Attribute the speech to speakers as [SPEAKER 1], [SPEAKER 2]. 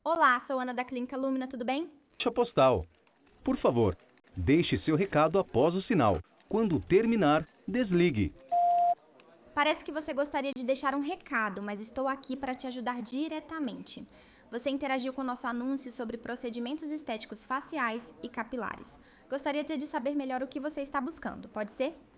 [SPEAKER 1] Olá, sou Ana da Clínica Lumina, tudo bem?
[SPEAKER 2] Caixa postal. Por favor, deixe seu recado após o sinal. Quando terminar, desligue.
[SPEAKER 1] Parece que você gostaria de deixar um recado, mas estou aqui para te ajudar diretamente. Você interagiu com o nosso anúncio sobre procedimentos estéticos faciais e capilares. Gostaria de saber melhor o que você está buscando, pode ser?